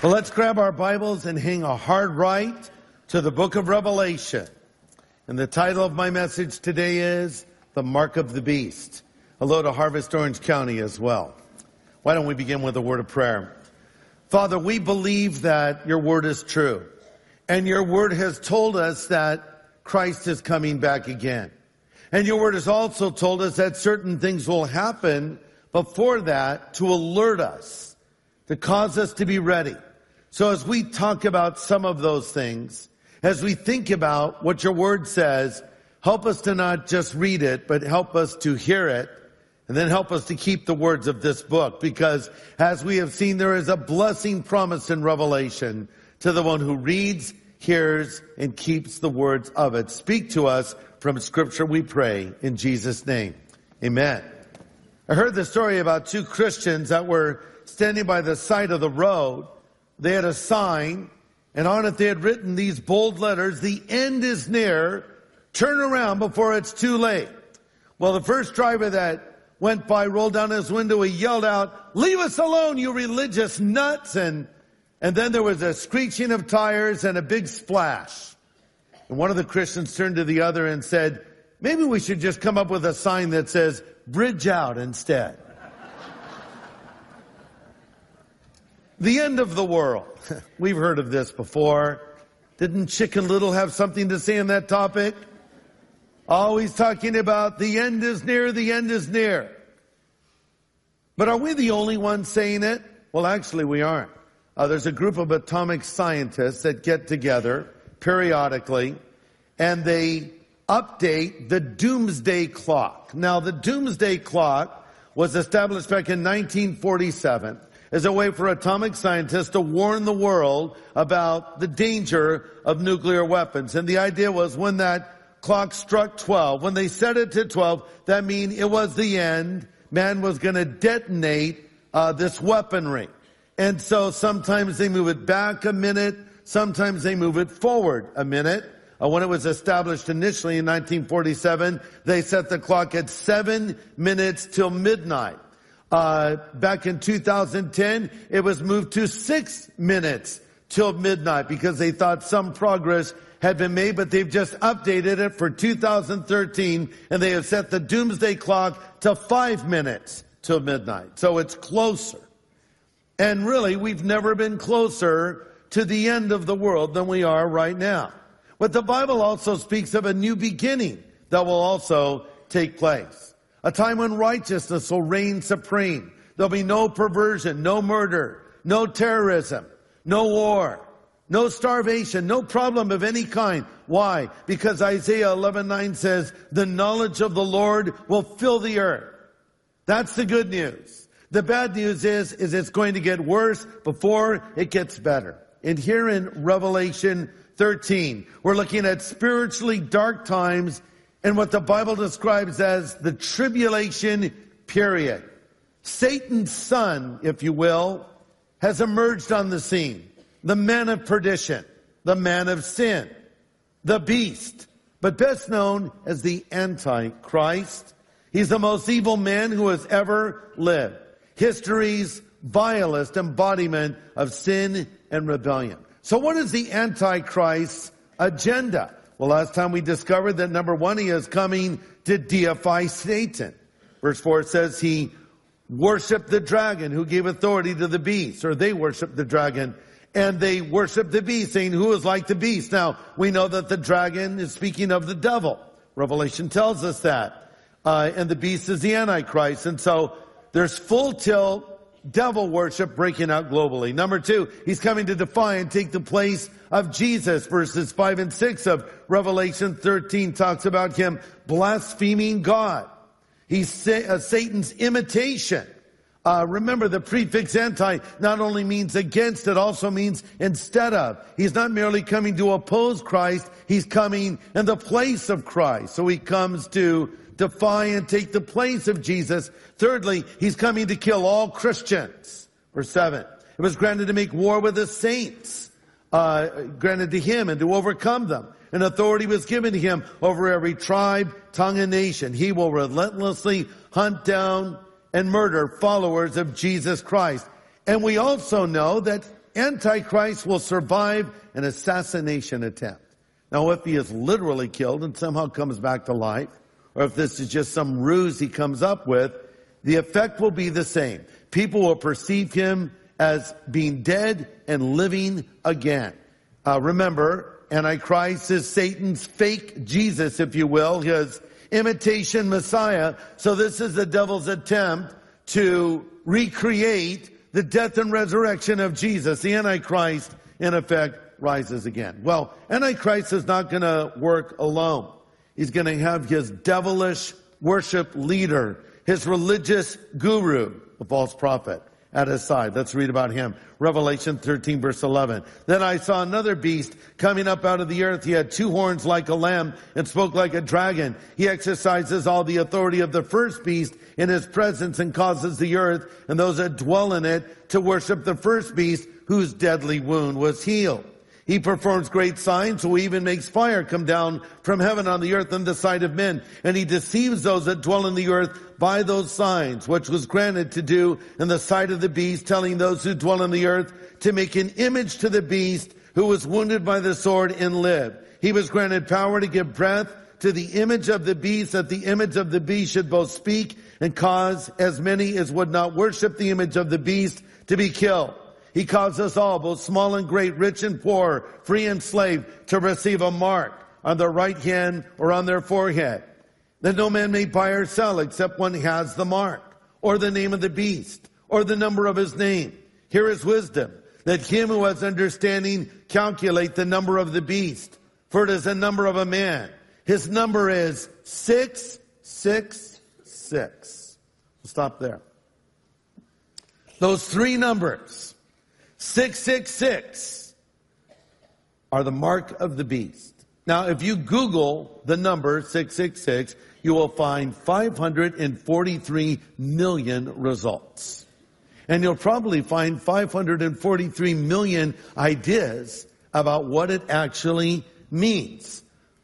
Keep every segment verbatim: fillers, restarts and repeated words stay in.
Well, let's grab our Bibles and hang a hard right to the book of Revelation. And the title of my message today is The Mark of the Beast. Hello to Harvest Orange County as well. Why don't we begin with a word of prayer? Father, we believe that your word is true. And your word has told us that Christ is coming back again. And your word has also told us that certain things will happen before that to alert us, to cause us to be ready. So as we talk about some of those things, as we think about what your word says, help us to not just read it, but help us to hear it, and then help us to keep the words of this book. Because as we have seen, there is a blessing promised in Revelation to the one who reads, hears, and keeps the words of it. Speak to us from Scripture, we pray, in Jesus' name. Amen. I heard the story about two Christians that were standing by the side of the road. They had a sign, and on it they had written these bold letters, "The end is near, turn around before it's too late." Well, the first driver that went by rolled down his window, he yelled out, "Leave us alone, you religious nuts!" And, and then there was a screeching of tires and a big splash. And one of the Christians turned to the other and said, "Maybe we should just come up with a sign that says, 'Bridge out' instead." The end of the world. We've heard of this before. Didn't Chicken Little have something to say on that topic? Always talking about the end is near, the end is near. But are we the only ones saying it? Well, actually we aren't. Uh, there's a group of atomic scientists that get together periodically and they update the doomsday clock. Now, the doomsday clock was established back in nineteen forty-seven. As a way for atomic scientists to warn the world about the danger of nuclear weapons. And the idea was when that clock struck twelve, when they set it to twelve, that means it was the end. Man was going to detonate uh, this weaponry. And so sometimes they move it back a minute, sometimes they move it forward a minute. Uh, when it was established initially in nineteen forty-seven, they set the clock at seven minutes till midnight. Uh, back in two thousand ten, it was moved to six minutes till midnight because they thought some progress had been made, but they've just updated it for two thousand thirteen, and they have set the doomsday clock to five minutes till midnight. So it's closer. And really, we've never been closer to the end of the world than we are right now. But the Bible also speaks of a new beginning that will also take place. A time when righteousness will reign supreme. There'll be no perversion, no murder, no terrorism, no war, no starvation, no problem of any kind. Why? Because Isaiah eleven nine says, "The knowledge of the Lord will fill the earth." That's the good news. The bad news is, is it's going to get worse before it gets better. And here in Revelation thirteen, we're looking at spiritually dark times and what the Bible describes as the tribulation period. Satan's son, if you will, has emerged on the scene. The man of perdition, the man of sin, the beast, but best known as the Antichrist. He's the most evil man who has ever lived. History's vilest embodiment of sin and rebellion. So what is the Antichrist's agenda? Well, last time we discovered that number one, he is coming to deify Satan. Verse four says he worshiped the dragon who gave authority to the beast, or they worshiped the dragon, and they worshiped the beast, saying, "Who is like the beast?" Now, we know that the dragon is speaking of the devil. Revelation tells us that. Uh, and the beast is the Antichrist. And so there's full tilt devil worship breaking out globally. Number two, he's coming to defy and take the place of Jesus. Verses five and six of Revelation thirteen talks about him blaspheming God. He's Satan's imitation. Uh, remember, the prefix anti not only means against, it also means instead of. He's not merely coming to oppose Christ, he's coming in the place of Christ. So he comes to defy and take the place of Jesus. Thirdly, he's coming to kill all Christians. Verse seven. It was granted to make war with the saints, uh, granted to him and to overcome them. And authority was given to him over every tribe, tongue, and nation. He will relentlessly hunt down and murder followers of Jesus Christ. And we also know that Antichrist will survive an assassination attempt. Now, if he is literally killed and somehow comes back to life, or if this is just some ruse he comes up with, the effect will be the same. People will perceive him as being dead and living again. Uh, remember, Antichrist is Satan's fake Jesus, if you will, his imitation Messiah. So this is the devil's attempt to recreate the death and resurrection of Jesus. The Antichrist, in effect, rises again. Well, Antichrist is not going to work alone. He's going to have his devilish worship leader, his religious guru, the false prophet, at his side. Let's read about him. Revelation thirteen, verse eleven. Then I saw another beast coming up out of the earth. He had two horns like a lamb and spoke like a dragon. He exercises all the authority of the first beast in his presence and causes the earth and those that dwell in it to worship the first beast whose deadly wound was healed. He performs great signs, so he even makes fire come down from heaven on the earth in the sight of men. And he deceives those that dwell in the earth by those signs, which was granted to do in the sight of the beast, telling those who dwell in the earth to make an image to the beast who was wounded by the sword and lived. He was granted power to give breath to the image of the beast, that the image of the beast should both speak and cause as many as would not worship the image of the beast to be killed. He caused us all, both small and great, rich and poor, free and slave, to receive a mark on their right hand or on their forehead, that no man may buy or sell except one has the mark, or the name of the beast, or the number of his name. Here is wisdom, that him who has understanding calculate the number of the beast, for it is the number of a man. His number is six, six, six. We'll stop there. Those three numbers, six six six, are the mark of the beast. Now, if you Google the number six six six, you will find five hundred forty-three million results. And you'll probably find five hundred forty-three million ideas about what it actually means.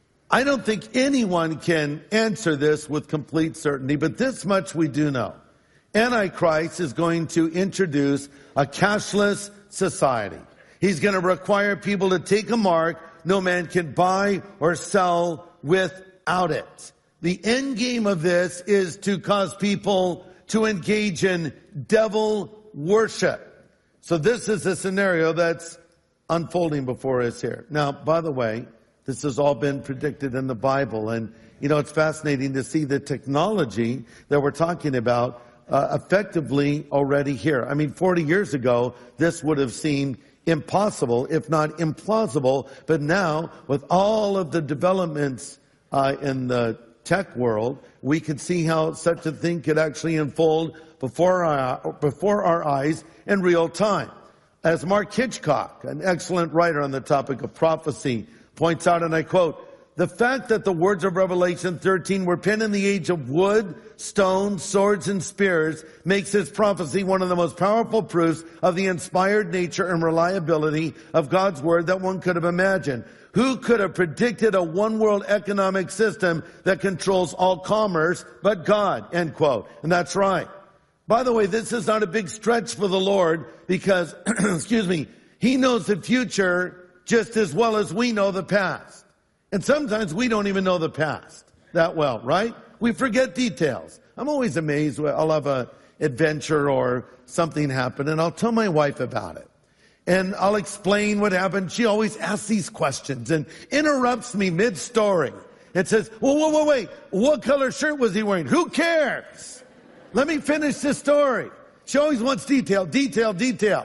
I don't think anyone can answer this with complete certainty, but this much we do know. Antichrist is going to introduce a cashless society. He's going to require people to take a mark no man can buy or sell without it. The end game of this is to cause people to engage in devil worship. So this is a scenario that's unfolding before us here. Now, by the way, this has all been predicted in the Bible. And, you know, it's fascinating to see the technology that we're talking about uh, effectively already here. I mean, forty years ago, this would have seemed impossible, if not implausible. But now, with all of the developments uh, in the tech world, we can see how such a thing could actually unfold before our, before our eyes in real time. As Mark Hitchcock, an excellent writer on the topic of prophecy, points out, and I quote, "The fact that the words of Revelation thirteen were penned in the age of wood, stone, swords, and spears makes this prophecy one of the most powerful proofs of the inspired nature and reliability of God's word that one could have imagined. Who could have predicted a one-world economic system that controls all commerce but God?" End quote. And that's right. By the way, this is not a big stretch for the Lord because, excuse me, He knows the future just as well as we know the past. And sometimes we don't even know the past that well, right? We forget details. I'm always amazed when I'll have an adventure or something happen and I'll tell my wife about it. And I'll explain what happened. She always asks these questions and interrupts me mid-story. It says, well, wait, wait, wait, what color shirt was he wearing? Who cares? Let me finish this story. She always wants detail, detail, detail.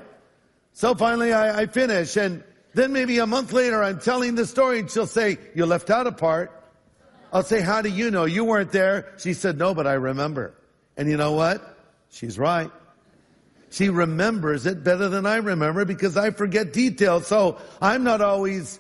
So finally I, I finish, and then maybe a month later I'm telling the story and she'll say, "You left out a part." I'll say, "How do you know? You weren't there." She said, "No, but I remember." And you know what? She's right. She remembers it better than I remember because I forget details. So I'm not always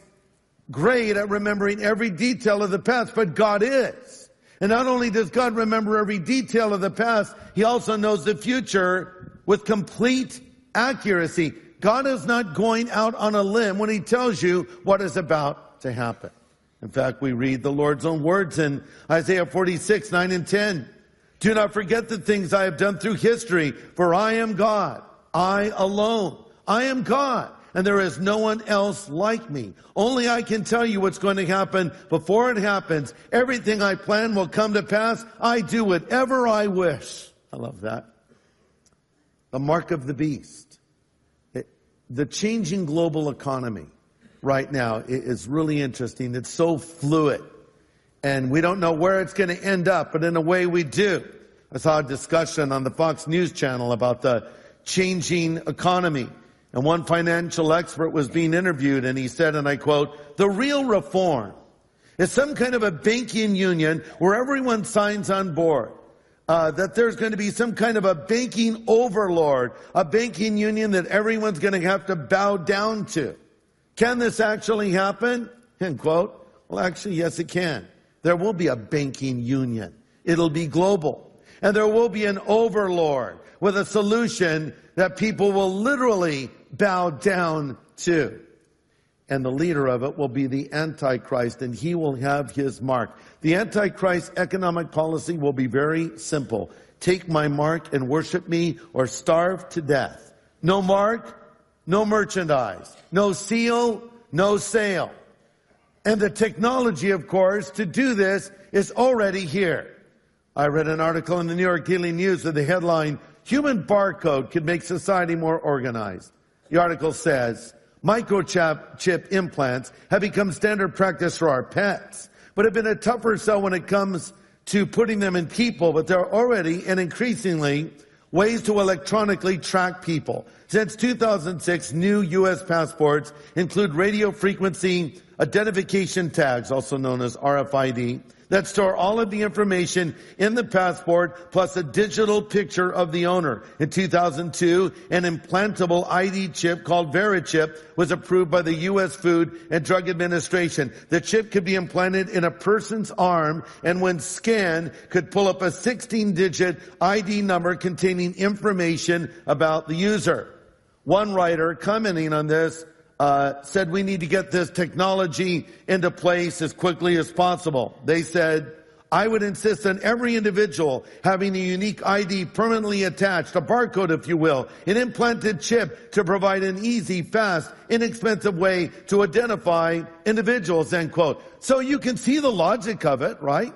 great at remembering every detail of the past, but God is. And not only does God remember every detail of the past, He also knows the future with complete accuracy. God is not going out on a limb when He tells you what is about to happen. In fact, we read the Lord's own words in Isaiah forty-six, nine and ten. "Do not forget the things I have done through history, for I am God, I alone. I am God, and there is no one else like me. Only I can tell you what's going to happen before it happens. Everything I plan will come to pass. I do whatever I wish. I love that. The mark of the beast. It, the changing global economy right now is really interesting. It's so fluid, and we don't know where it's going to end up, but in a way we do. I saw a discussion on the Fox News channel about the changing economy. And one financial expert was being interviewed, and he said, and I quote, "The real reform is some kind of a banking union where everyone signs on board. Uh, that there's going to be some kind of a banking overlord, a banking union that everyone's going to have to bow down to. Can this actually happen?" End quote. Well, actually, yes, it can. There will be a banking union. It'll be global. And there will be an overlord with a solution that people will literally bow down to. And the leader of it will be the Antichrist, and he will have his mark. The Antichrist economic policy will be very simple. Take my mark and worship me, or starve to death. No mark, no merchandise. No seal, no sale. And the technology, of course, to do this is already here. I read an article in the New York Daily News with the headline, "Human barcode could make society more organized." The article says, microchip chip implants have become standard practice for our pets, but have been a tougher sell when it comes to putting them in people, but there are already and increasingly ways to electronically track people. Since two thousand six, new U S passports include radio frequency identification tags, also known as R F I D, that store all of the information in the passport plus a digital picture of the owner. In two thousand two, an implantable I D chip called Verichip was approved by the U S Food and Drug Administration. The chip could be implanted in a person's arm, and when scanned, could pull up a sixteen-digit I D number containing information about the user. One writer commenting on this Uh, said we need to get this technology into place as quickly as possible. They said, "I would insist on every individual having a unique I D permanently attached, a barcode if you will, an implanted chip to provide an easy, fast, inexpensive way to identify individuals," end quote. So you can see the logic of it, right?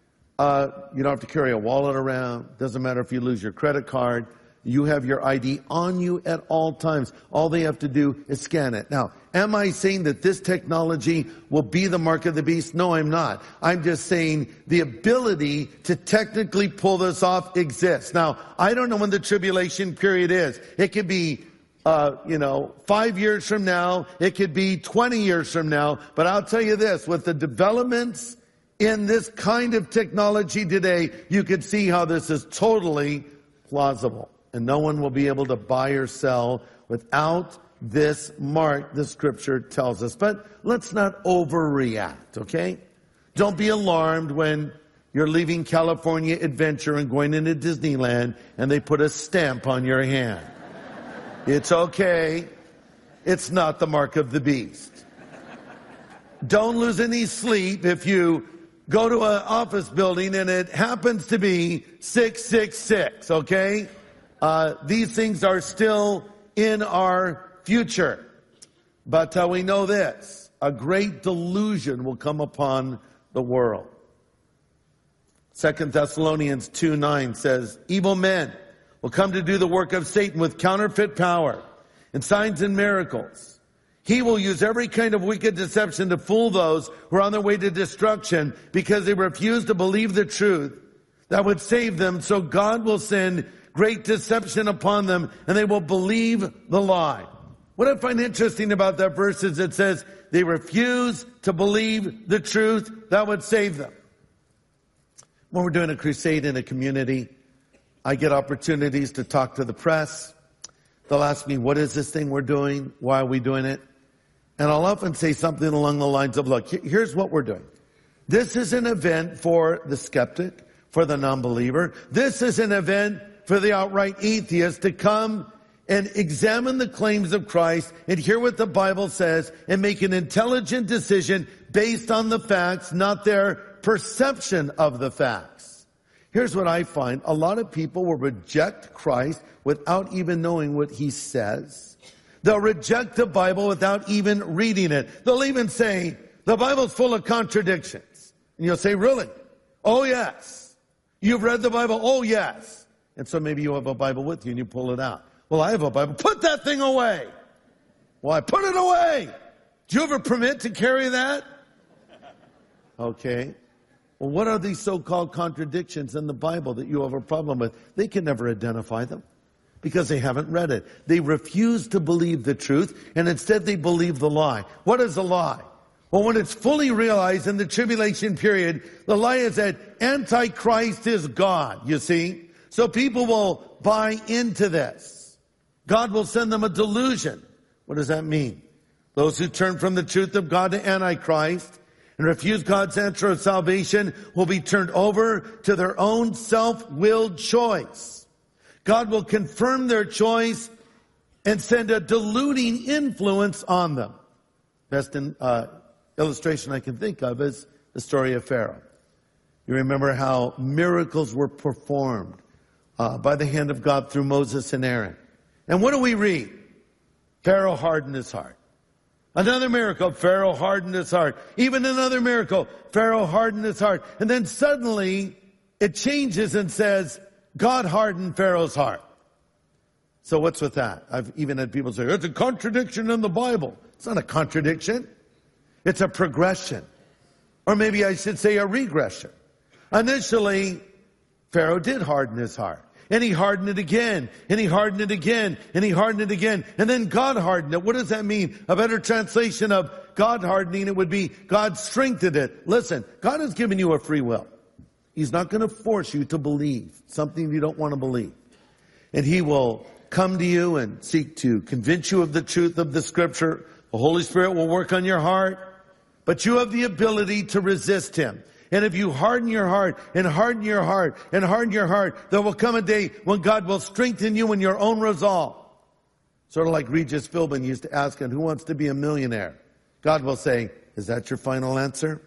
Uh, you don't have to carry a wallet around. Doesn't matter if you lose your credit card. You have your I D on you at all times. All they have to do is scan it. Now, am I saying that this technology will be the mark of the beast? No, I'm not. I'm just saying the ability to technically pull this off exists. Now, I don't know when the tribulation period is. It could be, uh, you know, five years from now. It could be twenty years from now. But I'll tell you this, with the developments in this kind of technology today, you can see how this is totally plausible. And no one will be able to buy or sell without this mark, the scripture tells us. But let's not overreact, okay? Don't be alarmed when you're leaving California Adventure and going into Disneyland and they put a stamp on your hand. It's okay. It's not the mark of the beast. Don't lose any sleep if you go to an office building and it happens to be six six six, okay? Uh, these things are still in our future. But uh, we know this. A great delusion will come upon the world. Second Thessalonians two nine says, "Evil men will come to do the work of Satan with counterfeit power and signs and miracles. He will use every kind of wicked deception to fool those who are on their way to destruction because they refuse to believe the truth that would save them. So God will send great deception upon them, and they will believe the lie." What I find interesting about that verse is it says they refuse to believe the truth that would save them. When we're doing a crusade in a community, I get opportunities to talk to the press. They'll ask me, what is this thing we're doing? Why are we doing it? And I'll often say something along the lines of, look, here's what we're doing. This is an event for the skeptic, for the non-believer. This is an event for the outright atheist to come and examine the claims of Christ and hear what the Bible says and make an intelligent decision based on the facts, not their perception of the facts. Here's what I find. A lot of people will reject Christ without even knowing what he says. They'll reject the Bible without even reading it. They'll even say, the Bible's full of contradictions. And you'll say, really? Oh, yes. You've read the Bible? Oh, yes. And so maybe you have a Bible with you and you pull it out. Well, I have a Bible. Put that thing away. Why? Put it away. Do you ever permit to carry that? Okay. Well, what are these so-called contradictions in the Bible that you have a problem with? They can never identify them because they haven't read it. They refuse to believe the truth, and instead they believe the lie. What is a lie? Well, when it's fully realized in the tribulation period, the lie is that Antichrist is God, you see? So people will buy into this. God will send them a delusion. What does that mean? Those who turn from the truth of God to Antichrist and refuse God's answer of salvation will be turned over to their own self-willed choice. God will confirm their choice and send a deluding influence on them. Best in, uh, illustration I can think of is the story of Pharaoh. You remember how miracles were performed uh, by the hand of God through Moses and Aaron. And what do we read? Pharaoh hardened his heart. Another miracle, Pharaoh hardened his heart. Even another miracle, Pharaoh hardened his heart. And then suddenly it changes and says, God hardened Pharaoh's heart. So what's with that? I've even had people say, it's a contradiction in the Bible. It's not a contradiction. It's a progression. Or maybe I should say a regression. Initially, Pharaoh did harden his heart. And he hardened it again, and he hardened it again, and he hardened it again. And then God hardened it. What does that mean? A better translation of God hardening it would be God strengthened it. Listen, God has given you a free will. He's not going to force you to believe something you don't want to believe. And he will come to you and seek to convince you of the truth of the Scripture. The Holy Spirit will work on your heart. But you have the ability to resist him. And if you harden your heart and harden your heart and harden your heart, there will come a day when God will strengthen you in your own resolve. Sort of like Regis Philbin used to ask him, who wants to be a millionaire? God will say, is that your final answer?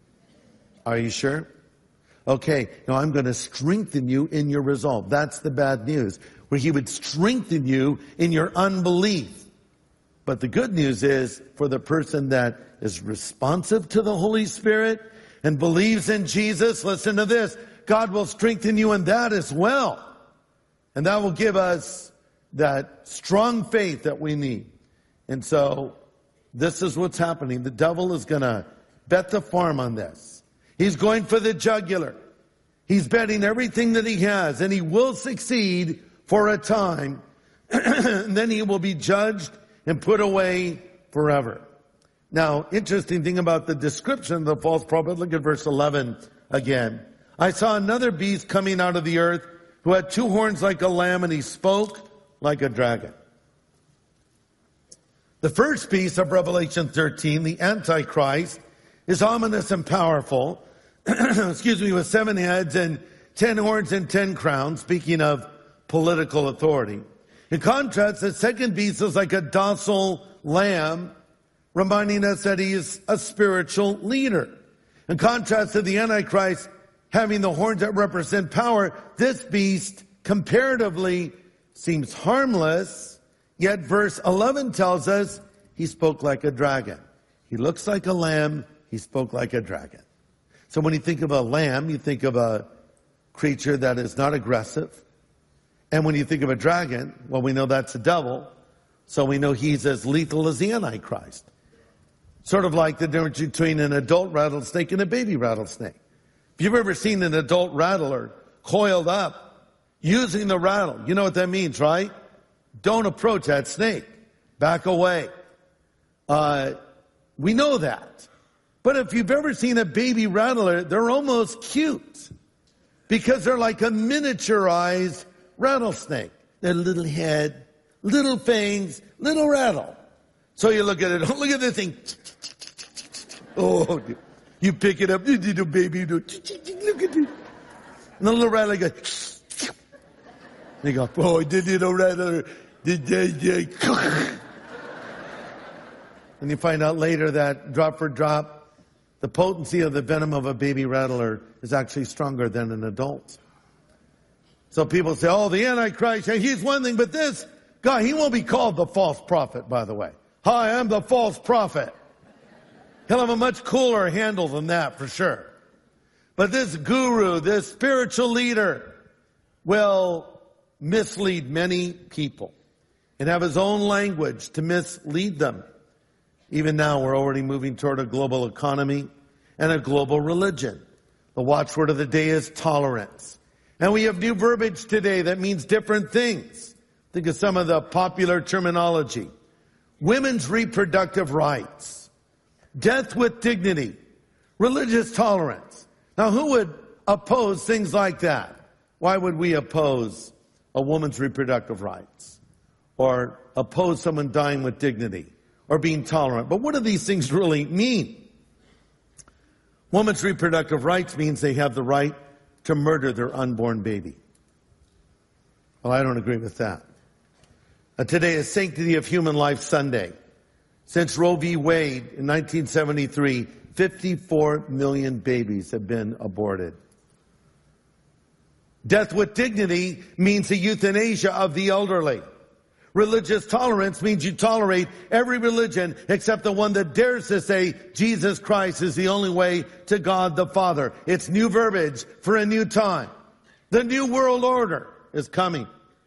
Are you sure? Okay, now I'm going to strengthen you in your resolve. That's the bad news, where he would strengthen you in your unbelief. But the good news is for the person that is responsive to the Holy Spirit and believes in Jesus, listen to this, God will strengthen you in that as well. And that will give us that strong faith that we need. And so this is what's happening. The devil is going to bet the farm on this. He's going for the jugular. He's betting everything that he has, and he will succeed for a time. And then he will be judged and put away forever. Now, interesting thing about the description of the false prophet, look at verse eleven again. I saw another beast coming out of the earth who had two horns like a lamb, and he spoke like a dragon. The first beast of Revelation thirteen, the Antichrist, is ominous and powerful, excuse me, with seven heads and ten horns and ten crowns, speaking of political authority. In contrast, the second beast is like a docile lamb, reminding us that he is a spiritual leader. In contrast to the Antichrist having the horns that represent power, this beast comparatively seems harmless, yet verse eleven tells us he spoke like a dragon. He looks like a lamb, he spoke like a dragon. So when you think of a lamb, you think of a creature that is not aggressive. And when you think of a dragon, well, we know that's the devil, so we know he's as lethal as the Antichrist. Sort of like the difference between an adult rattlesnake and a baby rattlesnake. If you've ever seen an adult rattler coiled up using the rattle, you know what that means, right? Don't approach that snake. Back away. Uh, we know that. But if you've ever seen a baby rattler, they're almost cute. Because they're like a miniaturized rattlesnake. Their little head, little fangs, little rattle. So you look at it, oh, look at this thing. Oh, you pick it up, you little baby, look at it. And the little rattler goes, they go, oh, the little rattler, and you find out later that drop for drop, the potency of the venom of a baby rattler is actually stronger than an adult. So people say, oh, the Antichrist, he's one thing, but this God, he won't be called the false prophet, by the way. Hi, I'm the false prophet. He'll have a much cooler handle than that, for sure. But this guru, this spiritual leader, will mislead many people and have his own language to mislead them. Even now, we're already moving toward a global economy and a global religion. The watchword of the day is tolerance. And we have new verbiage today that means different things. Think of some of the popular terminology. Women's reproductive rights, death with dignity, religious tolerance. Now, who would oppose things like that? Why would we oppose a woman's reproductive rights? Or oppose someone dying with dignity? Or being tolerant? But what do these things really mean? Woman's reproductive rights means they have the right to murder their unborn baby. Well, I don't agree with that. Uh, today is Sanctity of Human Life Sunday. Since Roe v. Wade in nineteen seventy-three, fifty-four million babies have been aborted. Death with dignity means the euthanasia of the elderly. Religious tolerance means you tolerate every religion except the one that dares to say Jesus Christ is the only way to God the Father. It's new verbiage for a new time. The new world order is coming.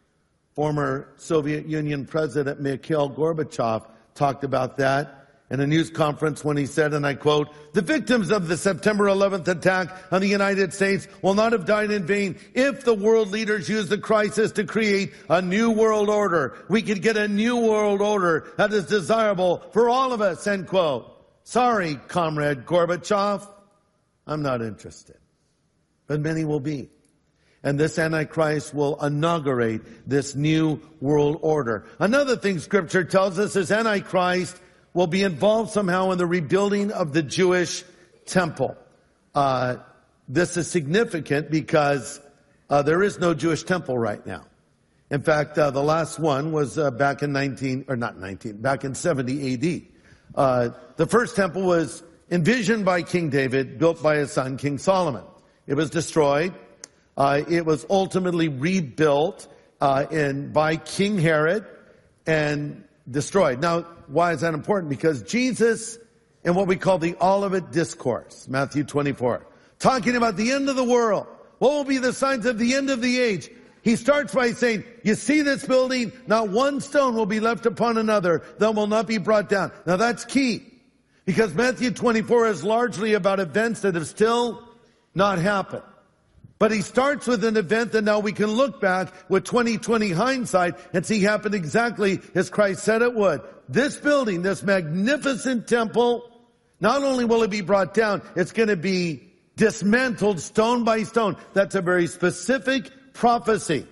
Former Soviet Union President Mikhail Gorbachev talked about that in a news conference when he said, and I quote, "The victims of the September eleventh attack on the United States will not have died in vain if the world leaders used the crisis to create a new world order. We could get a new world order that is desirable for all of us," end quote. Sorry, Comrade Gorbachev, I'm not interested. But many will be. And this Antichrist will inaugurate this new world order. Another thing Scripture tells us is Antichrist will be involved somehow in the rebuilding of the Jewish temple. Uh, this is significant because uh, there is no Jewish temple right now. In fact, uh, the last one was uh, back in nineteen, or not nineteen, back in seventy A D. Uh, the first temple was envisioned by King David, built by his son, King Solomon. It was destroyed. Uh, it was ultimately rebuilt uh, in by King Herod and destroyed. Now, why is that important? Because Jesus, in what we call the Olivet Discourse, Matthew twenty-four, talking about the end of the world, what will be the signs of the end of the age? He starts by saying, you see this building, not one stone will be left upon another that will not be brought down. Now that's key, because Matthew twenty-four is largely about events that have still not happened. But he starts with an event that now we can look back with twenty twenty hindsight and see happened exactly as Christ said it would. This building, this magnificent temple, not only will it be brought down, it's going to be dismantled stone by stone. That's a very specific prophecy.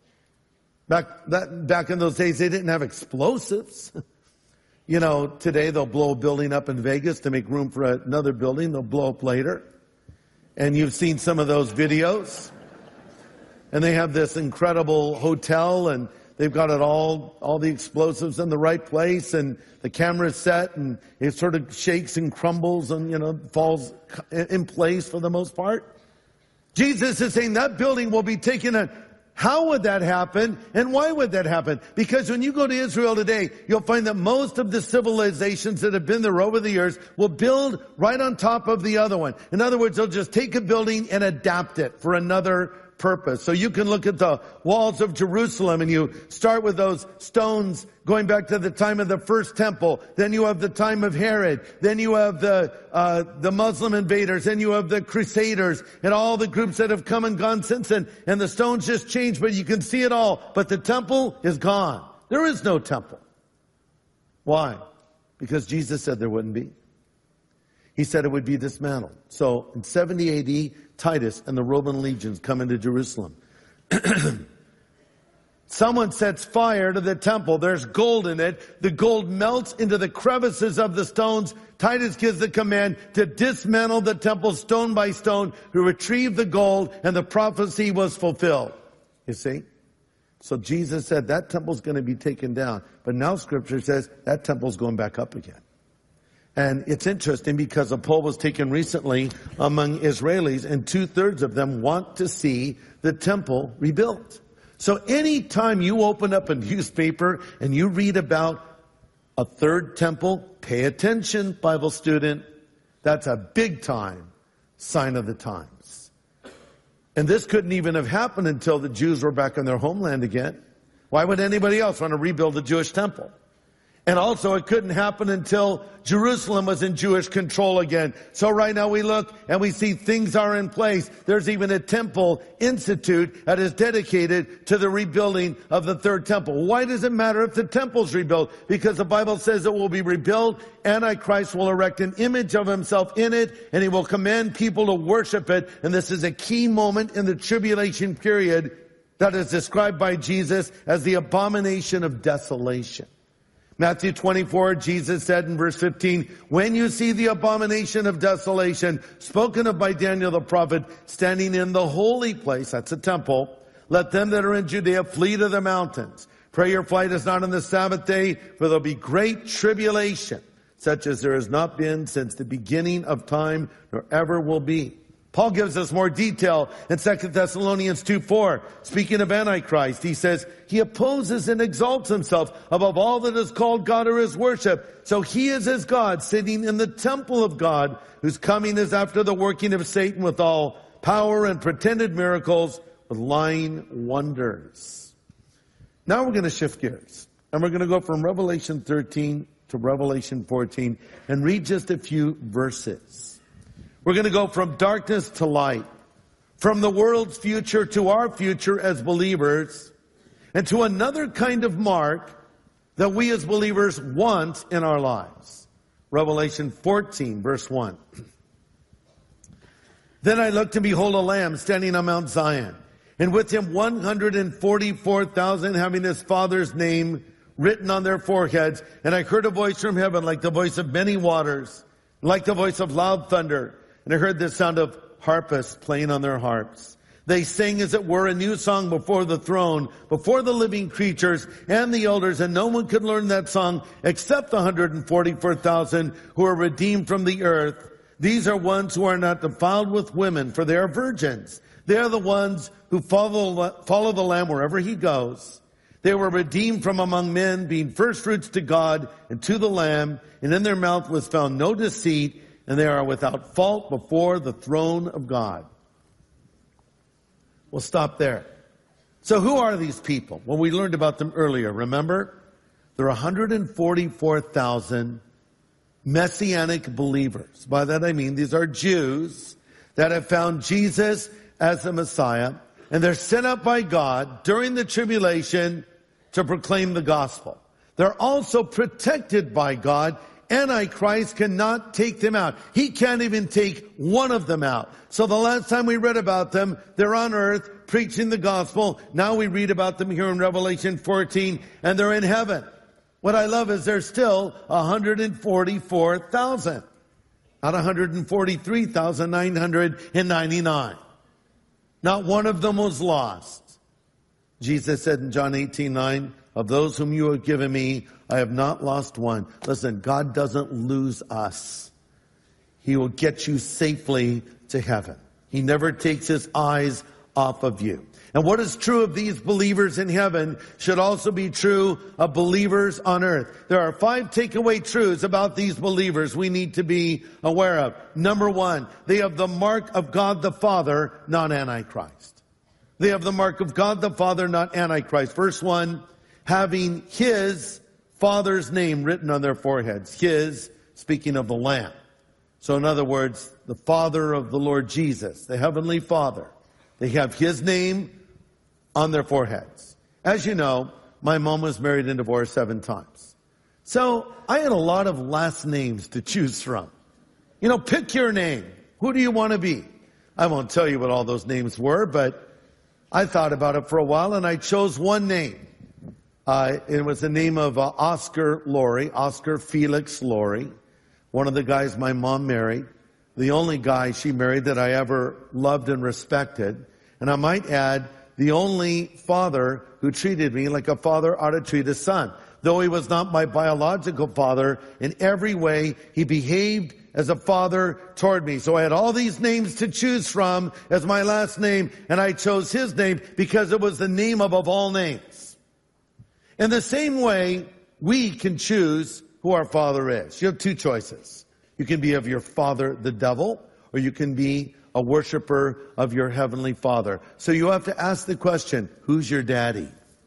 Back, that, back in those days, they didn't have explosives. You know, today they'll blow a building up in Vegas to make room for another building. They'll blow up later. And you've seen some of those videos. And they have this incredible hotel, and they've got it all, all the explosives in the right place, and the camera's set, and it sort of shakes and crumbles and, you know, falls in place for the most part. Jesus is saying that building will be taken on. How would that happen? And why would that happen? Because when you go to Israel today, you'll find that most of the civilizations that have been there over the years will build right on top of the other one. In other words, they'll just take a building and adapt it for another purpose. So you can look at the walls of Jerusalem and you start with those stones going back to the time of the first temple. Then you have the time of Herod. Then you have the, uh, the Muslim invaders. Then you have the Crusaders and all the groups that have come and gone since then. And the stones just change, but you can see it all. But the temple is gone. There is no temple. Why? Because Jesus said there wouldn't be. He said it would be dismantled. So in seventy A D, Titus and the Roman legions come into Jerusalem. Someone sets fire to the temple. There's gold in it. The gold melts into the crevices of the stones. Titus gives the command to dismantle the temple stone by stone, to retrieve the gold, and the prophecy was fulfilled. You see? So Jesus said that temple's going to be taken down. But now Scripture says that temple's going back up again. And it's interesting because a poll was taken recently among Israelis, and two-thirds of them want to see the temple rebuilt. So anytime you open up a newspaper and you read about a third temple, pay attention, Bible student. That's a big time sign of the times. And this couldn't even have happened until the Jews were back in their homeland again. Why would anybody else want to rebuild the Jewish temple? And also it couldn't happen until Jerusalem was in Jewish control again. So right now we look and we see things are in place. There's even a temple institute that is dedicated to the rebuilding of the third temple. Why does it matter if the temple's rebuilt? Because the Bible says it will be rebuilt. Antichrist will erect an image of himself in it, and he will command people to worship it. And this is a key moment in the tribulation period that is described by Jesus as the abomination of desolation. Matthew twenty-four, Jesus said in verse fifteen, when you see the abomination of desolation, spoken of by Daniel the prophet, standing in the holy place, that's a temple, let them that are in Judea flee to the mountains. Pray your flight is not on the Sabbath day, for there'll be great tribulation, such as there has not been since the beginning of time, nor ever will be. Paul gives us more detail in Second Thessalonians two four. Speaking of Antichrist, he says, he opposes and exalts himself above all that is called God or is worship. So he is as God, sitting in the temple of God, whose coming is after the working of Satan with all power and pretended miracles, with lying wonders. Now we're going to shift gears. And we're going to go from Revelation thirteen to Revelation fourteen and read just a few verses. We're going to go from darkness to light, from the world's future to our future as believers, and to another kind of mark that we as believers want in our lives. Revelation fourteen, verse one. Then I looked and behold a lamb standing on Mount Zion, and with him one hundred forty-four thousand having his Father's name written on their foreheads. And I heard a voice from heaven like the voice of many waters, like the voice of loud thunder. And I heard the sound of harpists playing on their harps. They sang as it were a new song before the throne, before the living creatures and the elders, and no one could learn that song except the one hundred forty-four thousand who are redeemed from the earth. These are ones who are not defiled with women, for they are virgins. They are the ones who follow, follow the Lamb wherever he goes. They were redeemed from among men, being first fruits to God and to the Lamb, and in their mouth was found no deceit, and they are without fault before the throne of God. We'll stop there. So who are these people? Well, we learned about them earlier, remember? There are one hundred forty-four thousand Messianic believers. By that I mean these are Jews that have found Jesus as the Messiah, and they're sent up by God during the tribulation to proclaim the gospel. They're also protected by God. Antichrist cannot take them out. He can't even take one of them out. So the last time we read about them, they're on earth preaching the gospel. Now we read about them here in Revelation fourteen, and they're in heaven. What I love is there's still one hundred forty-four thousand, not one hundred forty-three thousand nine hundred ninety-nine. Not one of them was lost. Jesus said in John eighteen nine, of those whom you have given me, I have not lost one. Listen, God doesn't lose us. He will get you safely to heaven. He never takes his eyes off of you. And what is true of these believers in heaven should also be true of believers on earth. There are five takeaway truths about these believers we need to be aware of. Number one, they have the mark of God the Father, not Antichrist. They have the mark of God the Father, not Antichrist. Verse one, having his Father's name written on their foreheads. His, speaking of the Lamb. So in other words, the Father of the Lord Jesus, the Heavenly Father. They have his name on their foreheads. As you know, my mom was married and divorced seven times. So I had a lot of last names to choose from. You know, pick your name. Who do you want to be? I won't tell you what all those names were, but I thought about it for a while and I chose one name. Uh, it was the name of uh, Oscar Laurie, Oscar Felix Laurie, one of the guys my mom married, the only guy she married that I ever loved and respected. And I might add, the only father who treated me like a father ought to treat his son. though he was not my biological father. In every way, he behaved as a father toward me. So I had all these names to choose from as my last name, and I chose his name because it was the name above all names. In the same way, we can choose who our father is. You have two choices. You can be of your father, the devil, or you can be a worshiper of your heavenly Father. So you have to ask the question, who's your daddy?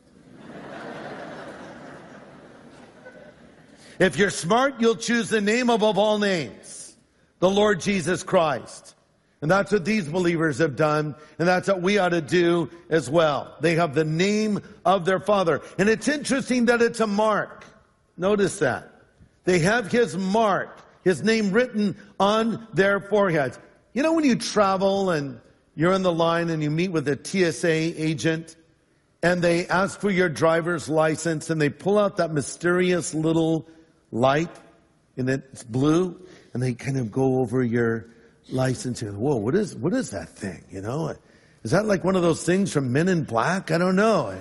If you're smart, you'll choose the name above all names, the Lord Jesus Christ. And that's what these believers have done, and that's what we ought to do as well. They have the name of their Father. And it's interesting that it's a mark. Notice that. They have his mark, his name written on their foreheads. You know when you travel and you're in the line and you meet with a T S A agent and they ask for your driver's license and they pull out that mysterious little light and it's blue and they kind of go over your license and, whoa, what is, what is that thing? You know, is that like one of those things from Men in Black? I don't know.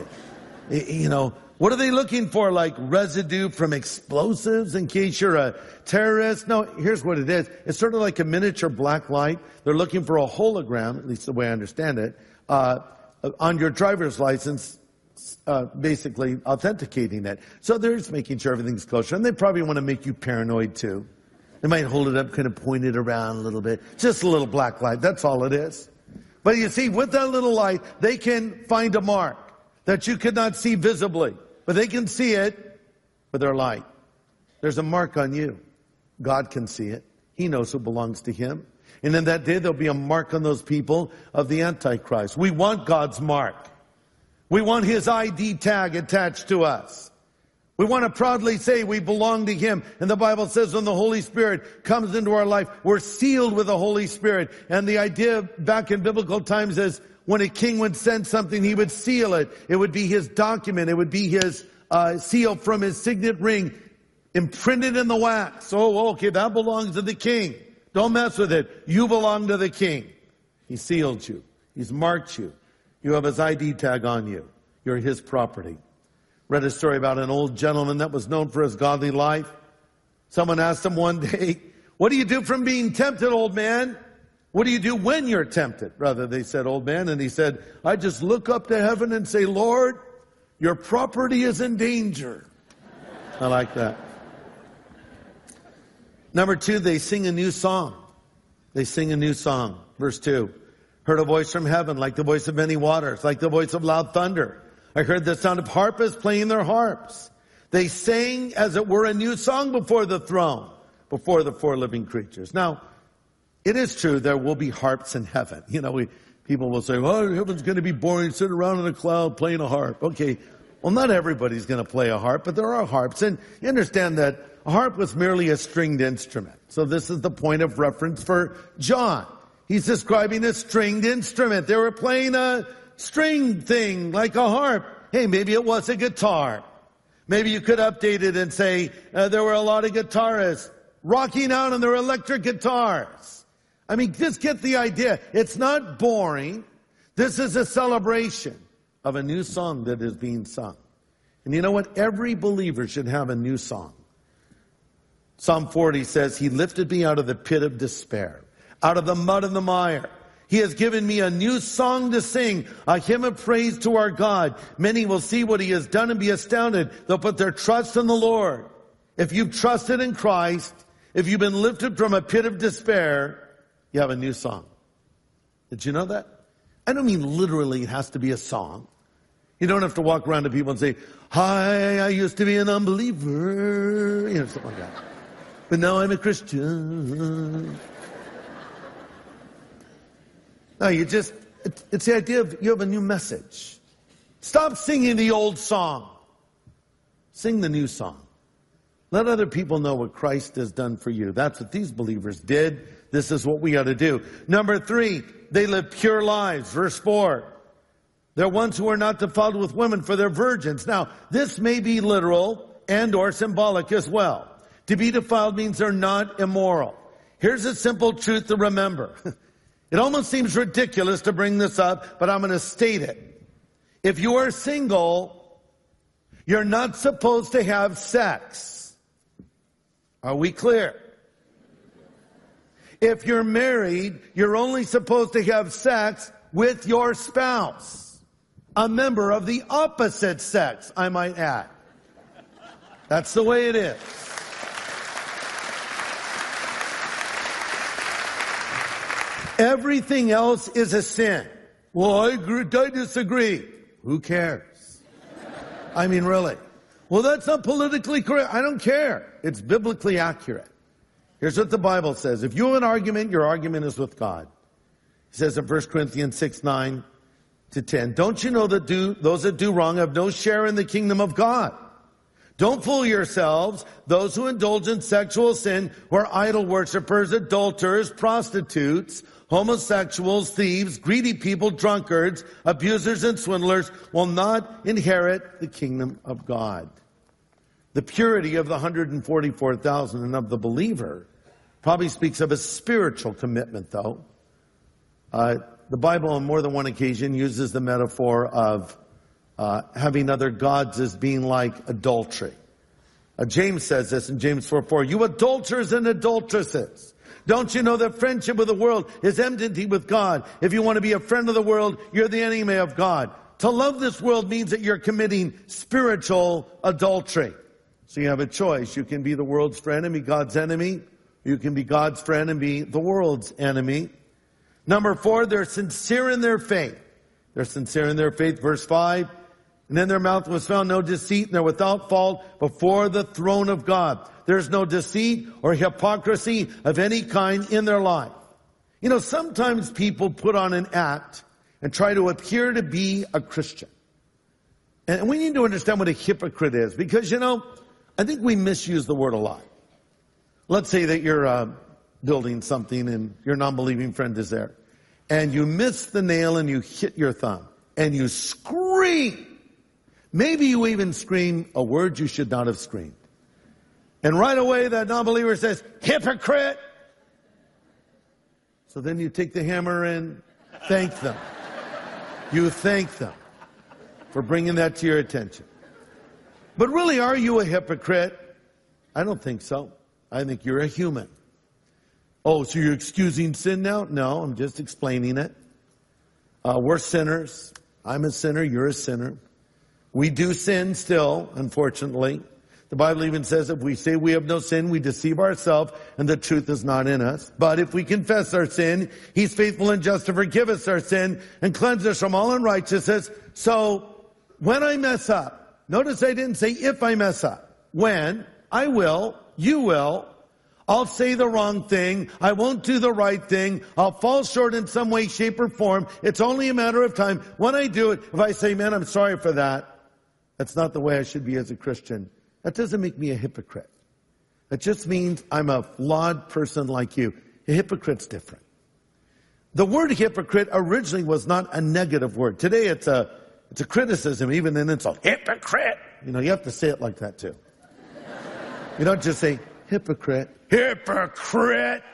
You know, what are they looking for? Like residue from explosives in case you're a terrorist? No, here's what it is. It's sort of like a miniature black light. They're looking for a hologram, at least the way I understand it, uh, on your driver's license, uh, basically authenticating it. So they're just making sure everything's kosher. And they probably want to make you paranoid too. They might hold it up, kind of point it around a little bit. Just a little black light. That's all it is. But you see, with that little light, they can find a mark that you could not see visibly. But they can see it with their light. There's a mark on you. God can see it. He knows what belongs to him. And in that day, there'll be a mark on those people of the Antichrist. We want God's mark. We want his I D tag attached to us. We want to proudly say we belong to him. And the Bible says when the Holy Spirit comes into our life, we're sealed with the Holy Spirit. And the idea back in biblical times is when a king would send something, he would seal it. It would be his document. It would be his uh, seal from his signet ring, imprinted in the wax. Oh, okay, that belongs to the king. Don't mess with it. You belong to the king. He sealed you. He's marked you. You have his I D tag on you. You're his property. Read a story about an old gentleman that was known for his godly life. Someone asked him one day, what do you do from being tempted, old man? What do you do when you're tempted? Rather, they said, old man. And he said, I just look up to heaven and say, Lord, your property is in danger. I like that. Number two, they sing a new song. They sing a new song. Verse two, heard a voice from heaven like the voice of many waters, like the voice of loud thunder. I heard the sound of harpists playing their harps. They sang as it were a new song before the throne, before the four living creatures. Now, it is true there will be harps in heaven. You know, we, people will say, oh, heaven's going to be boring, sit around in a cloud playing a harp. Okay, well, not everybody's going to play a harp, but there are harps. And you understand that a harp was merely a stringed instrument. So this is the point of reference for John. He's describing a stringed instrument. They were playing a string thing like a harp. Hey, maybe it was a guitar. Maybe you could update it and say uh, there were a lot of guitarists rocking out on their electric guitars. I mean, just get the idea. It's not boring. This is a celebration of a new song that is being sung. And you know what? Every believer should have a new song. Psalm forty says, he lifted me out of the pit of despair, out of the mud and the mire. He has given me a new song to sing, a hymn of praise to our God. Many will see what he has done and be astounded. They'll put their trust in the Lord. If you've trusted in Christ, if you've been lifted from a pit of despair, you have a new song. Did you know that? I don't mean literally it has to be a song. You don't have to walk around to people and say, hi, I used to be an unbeliever. You know, something like that. But now I'm a Christian. No, you just, it's the idea of you have a new message. Stop singing the old song. Sing the new song. Let other people know what Christ has done for you. That's what these believers did. This is what we ought to do. Number three, they live pure lives. Verse four. They're ones who are not defiled with women, for they're virgins. Now, this may be literal and or symbolic as well. To be defiled means they're not immoral. Here's a simple truth to remember. It almost seems ridiculous to bring this up, but I'm going to state it. If you are single You're not supposed to have sex. Are we clear? If you're married, you're only supposed to have sex with your spouse, a member of the opposite sex, I might add. That's the way it is. Everything else is a sin. Well, I agree, I disagree. Who cares? I mean, really. Well, that's not politically correct. I don't care. It's biblically accurate. Here's what the Bible says. If you have an argument, your argument is with God. It says in First Corinthians six, nine to ten, don't you know that do, those that do wrong have no share in the kingdom of God? Don't fool yourselves. Those who indulge in sexual sin, who are idol worshippers, adulterers, prostitutes, homosexuals, thieves, greedy people, drunkards, abusers, and swindlers will not inherit the kingdom of God. The purity of the one hundred forty-four thousand and of the believer probably speaks of a spiritual commitment, though. Uh, the Bible on more than one occasion uses the metaphor of uh, having other gods as being like adultery. Uh, James says this in James four four, you adulterers and adulteresses, don't you know that friendship with the world is enmity with God? If you want to be a friend of the world, you're the enemy of God. To love this world means that you're committing spiritual adultery. So you have a choice. You can be the world's friend and be God's enemy. You can be God's friend and be the world's enemy. Number four, they're sincere in their faith. They're sincere in their faith. Verse five, and in their mouth was found no deceit, and they're without fault before the throne of God. There's no deceit or hypocrisy of any kind in their life. You know, sometimes people put on an act and try to appear to be a Christian. And we need to understand what a hypocrite is, because, you know, I think we misuse the word a lot. Let's say that you're uh, building something and your non-believing friend is there, and you miss the nail and you hit your thumb and you scream. Maybe you even scream a word you should not have screamed. And right away that non-believer says, hypocrite. So then you take the hammer and thank them. You thank them for bringing that to your attention. But really, are you a hypocrite? I don't think so. I think you're a human. Oh, so you're excusing sin now? No, I'm just explaining it. Uh, we're sinners. I'm a sinner. You're a sinner. We do sin still, unfortunately. The Bible even says if we say we have no sin, we deceive ourselves and the truth is not in us. But if we confess our sin, He's faithful and just to forgive us our sin and cleanse us from all unrighteousness. So when I mess up, notice I didn't say if I mess up. When, I will, you will. I'll say the wrong thing. I won't do the right thing. I'll fall short in some way, shape, or form. It's only a matter of time. When I do it, if I say, man, I'm sorry for that, that's not the way I should be as a Christian. That doesn't make me a hypocrite. It just means I'm a flawed person like you. A hypocrite's different. The word hypocrite originally was not a negative word. Today it's a, it's a criticism, even an insult. Hypocrite! You know, you have to say it like that too. You don't just say, hypocrite. Hypocrite!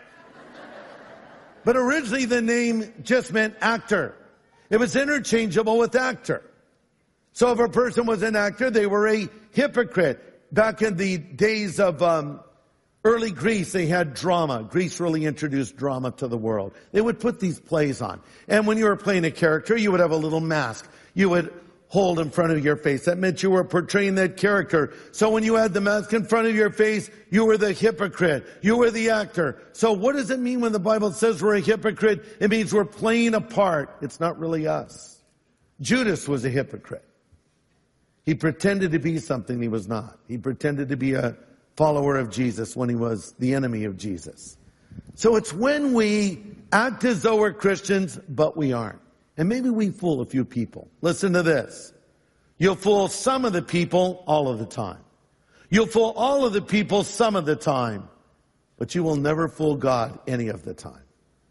But originally the name just meant actor. It was interchangeable with actor. So if a person was an actor, they were a hypocrite. Back in the days of um, early Greece, they had drama. Greece really introduced drama to the world. They would put these plays on. And when you were playing a character, you would have a little mask you would hold in front of your face. That meant you were portraying that character. So when you had the mask in front of your face, you were the hypocrite. You were the actor. So what does it mean when the Bible says we're a hypocrite? It means we're playing a part. It's not really us. Judas was a hypocrite. He pretended to be something he was not. He pretended to be a follower of Jesus when he was the enemy of Jesus. So it's when we act as though we're Christians, but we aren't. And maybe we fool a few people. Listen to this. You'll fool some of the people all of the time. You'll fool all of the people some of the time. But you will never fool God any of the time.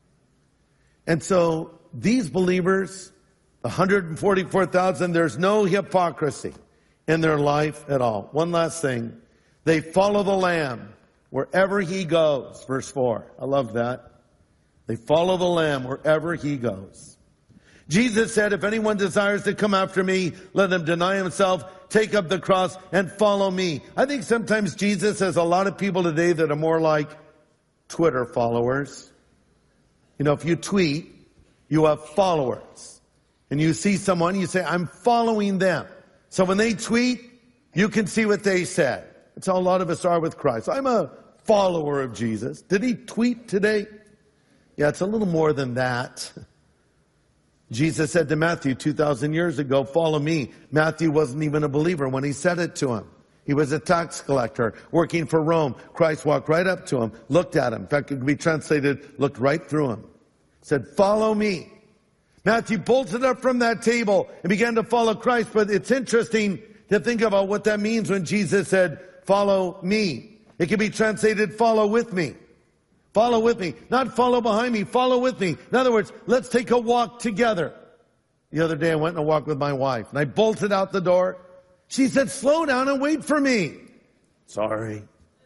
And so these believers, one hundred forty-four thousand, there's no hypocrisy in their life at all. One last thing. They follow the Lamb wherever He goes. Verse four. I love that. They follow the Lamb wherever He goes. Jesus said, if anyone desires to come after me, let him deny himself, take up the cross, and follow me. I think sometimes Jesus has a lot of people today that are more like Twitter followers. You know, if you tweet, you have followers. And you see someone, you say, I'm following them. So when they tweet, you can see what they said. That's how a lot of us are with Christ. I'm a follower of Jesus. Did he tweet today? Yeah, it's a little more than that. Jesus said to Matthew two thousand years ago, follow me. Matthew wasn't even a believer when he said it to him. He was a tax collector working for Rome. Christ walked right up to him, looked at him. In fact, it could be translated, looked right through him. Said, follow me. Matthew bolted up from that table and began to follow Christ. But it's interesting to think about what that means when Jesus said, follow me. It can be translated, follow with me. Follow with me. Not follow behind me, follow with me. In other words, let's take a walk together. The other day I went on a walk with my wife and I bolted out the door. She said, slow down and wait for me. Sorry.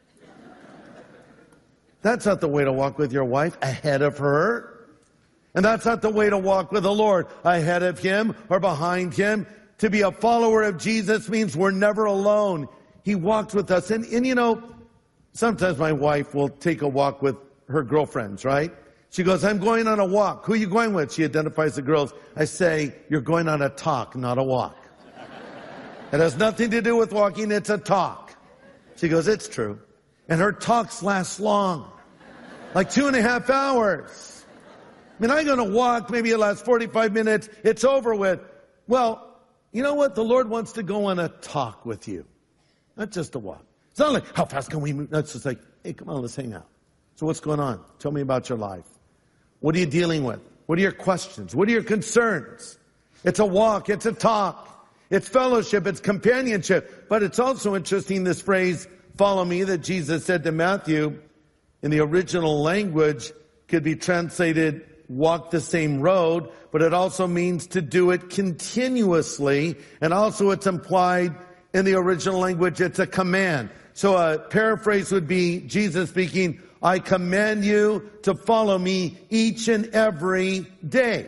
That's not the way to walk with your wife, ahead of her. And that's not the way to walk with the Lord, ahead of him or behind him. To be a follower of Jesus means we're never alone. He walked with us. And, and you know, sometimes my wife will take a walk with her girlfriends, right? She goes, I'm going on a walk. Who are you going with? She identifies the girls. I say, you're going on a talk, not a walk. It has nothing to do with walking. It's a talk. She goes, it's true. And her talks last long. Like two and a half hours. I mean, I'm going to walk. Maybe it lasts forty-five minutes. It's over with. Well, you know what? The Lord wants to go on a talk with you. Not just a walk. It's not like, how fast can we move? That's just like, hey, come on, let's hang out. So what's going on? Tell me about your life. What are you dealing with? What are your questions? What are your concerns? It's a walk. It's a talk. It's fellowship. It's companionship. But it's also interesting, this phrase, follow me, that Jesus said to Matthew, in the original language, could be translated, walk the same road, but it also means to do it continuously. And also it's implied in the original language, it's a command. So a paraphrase would be Jesus speaking, I command you to follow me each and every day.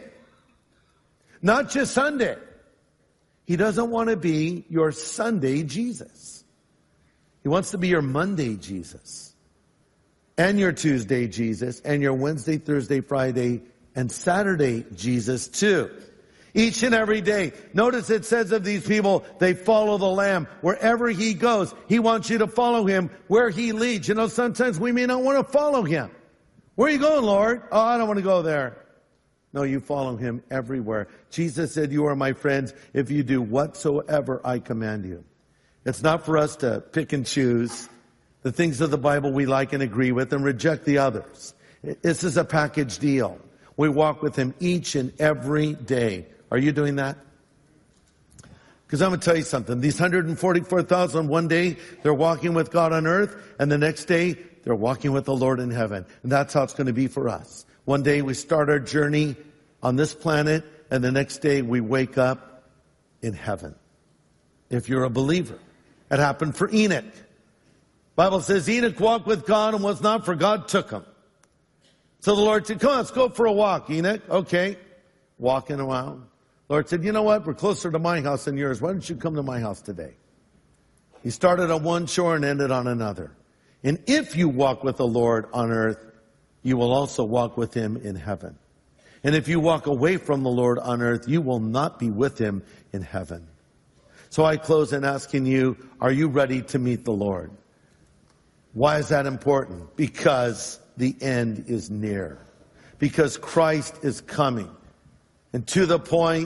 Not just Sunday. He doesn't want to be your Sunday Jesus. He wants to be your Monday Jesus. And your Tuesday Jesus. And your Wednesday, Thursday, Friday, and Saturday Jesus too. Each and every day. Notice it says of these people, they follow the Lamb. Wherever he goes, he wants you to follow him where he leads. You know, sometimes we may not want to follow him. Where are you going, Lord? Oh, I don't want to go there. No, you follow him everywhere. Jesus said, you are my friends if you do whatsoever I command you. It's not for us to pick and choose the things of the Bible we like and agree with and reject the others. This is a package deal. We walk with him each and every day. Are you doing that? Because I'm going to tell you something. These one hundred forty-four thousand, one day they're walking with God on earth, and the next day they're walking with the Lord in heaven. And that's how it's going to be for us. One day we start our journey on this planet, and the next day we wake up in heaven. If you're a believer. It happened for Enoch. Bible says Enoch walked with God and was not, for God took him. So the Lord said, come on, let's go for a walk, Enoch. Okay. Walking around. Lord said, you know what? We're closer to my house than yours. Why don't you come to my house today? He started on one shore and ended on another. And if you walk with the Lord on earth, you will also walk with him in heaven. And if you walk away from the Lord on earth, you will not be with him in heaven. So I close in asking you, are you ready to meet the Lord? Why is that important? Because the end is near. Because Christ is coming. And to the point,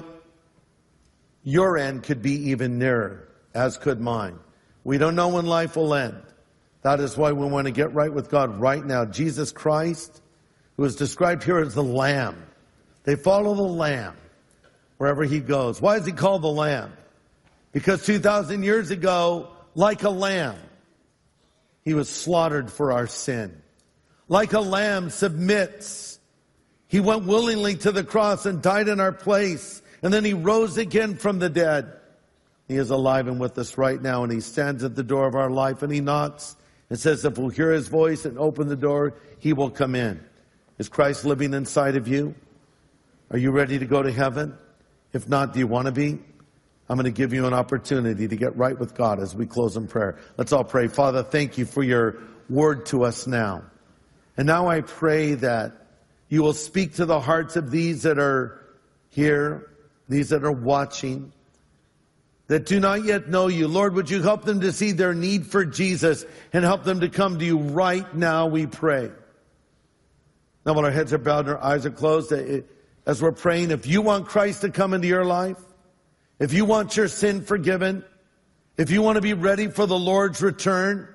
your end could be even nearer, as could mine. We don't know when life will end. That is why we want to get right with God right now. Jesus Christ, who is described here as the Lamb. They follow the Lamb wherever he goes. Why is he called the Lamb? Because two thousand years ago, like a lamb, he was slaughtered for our sin. Like a lamb submits. He went willingly to the cross and died in our place. And then he rose again from the dead. He is alive and with us right now. And he stands at the door of our life and he knocks and says, if we'll hear his voice and open the door, he will come in. Is Christ living inside of you? Are you ready to go to heaven? If not, do you want to be? I'm going to give you an opportunity to get right with God as we close in prayer. Let's all pray. Father, thank you for your word to us now. And now I pray that you will speak to the hearts of these that are here, these that are watching, that do not yet know you. Lord, would you help them to see their need for Jesus and help them to come to you right now, we pray. Now, while our heads are bowed and our eyes are closed, as we're praying, if you want Christ to come into your life, if you want your sin forgiven, if you want to be ready for the Lord's return,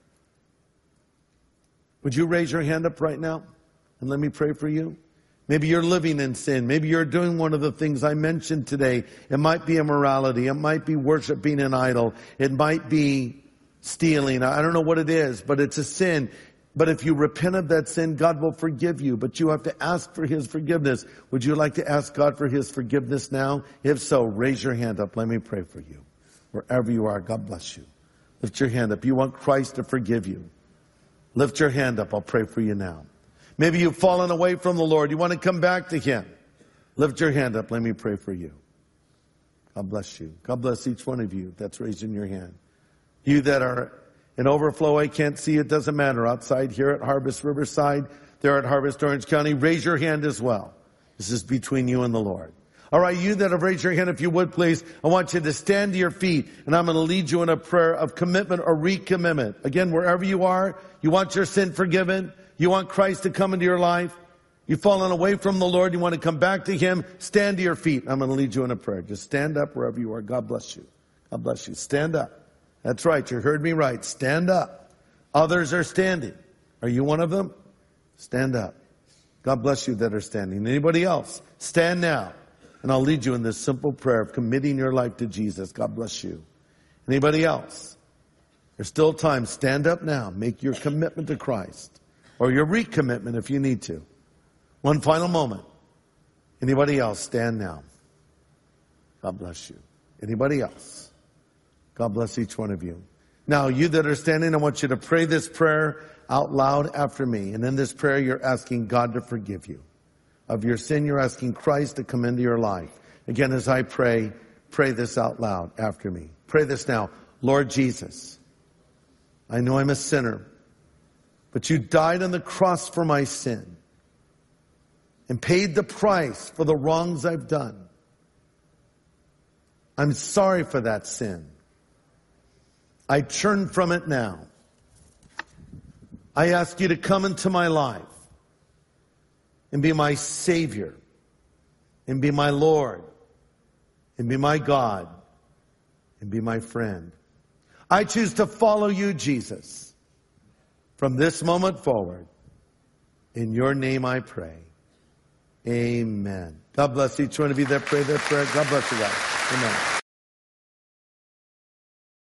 would you raise your hand up right now and let me pray for you? Maybe you're living in sin. Maybe you're doing one of the things I mentioned today. It might be immorality. It might be worshiping an idol. It might be stealing. I don't know what it is, but it's a sin. But if you repent of that sin, God will forgive you. But you have to ask for His forgiveness. Would you like to ask God for His forgiveness now? If so, raise your hand up. Let me pray for you. Wherever you are, God bless you. Lift your hand up. You want Christ to forgive you. Lift your hand up. I'll pray for you now. Maybe you've fallen away from the Lord. You want to come back to Him. Lift your hand up. Let me pray for you. God bless you. God bless each one of you that's raising your hand. You that are in overflow, I can't see, it doesn't matter. Outside here at Harvest Riverside, there at Harvest Orange County, raise your hand as well. This is between you and the Lord. All right, you that have raised your hand, if you would please, I want you to stand to your feet, and I'm going to lead you in a prayer of commitment or recommitment. Again, wherever you are, you want your sin forgiven, you want Christ to come into your life, you've fallen away from the Lord, you want to come back to Him, stand to your feet. I'm going to lead you in a prayer. Just stand up wherever you are. God bless you. God bless you. Stand up. That's right. You heard me right. Stand up. Others are standing. Are you one of them? Stand up. God bless you that are standing. Anybody else? Stand now. And I'll lead you in this simple prayer of committing your life to Jesus. God bless you. Anybody else? There's still time. Stand up now. Make your commitment to Christ. Or your recommitment if you need to. One final moment. Anybody else? Stand now. God bless you. Anybody else? God bless each one of you. Now, you that are standing, I want you to pray this prayer out loud after me. And in this prayer, you're asking God to forgive you. Of your sin, you're asking Christ to come into your life. Again, as I pray, pray this out loud after me. Pray this now. Lord Jesus, I know I'm a sinner, but you died on the cross for my sin and paid the price for the wrongs I've done. I'm sorry for that sin. I turn from it now. I ask you to come into my life and be my Savior and be my Lord and be my God and be my friend. I choose to follow you, Jesus, from this moment forward. In your name I pray. Amen. God bless each one of you that pray that prayer. God bless you guys. Amen.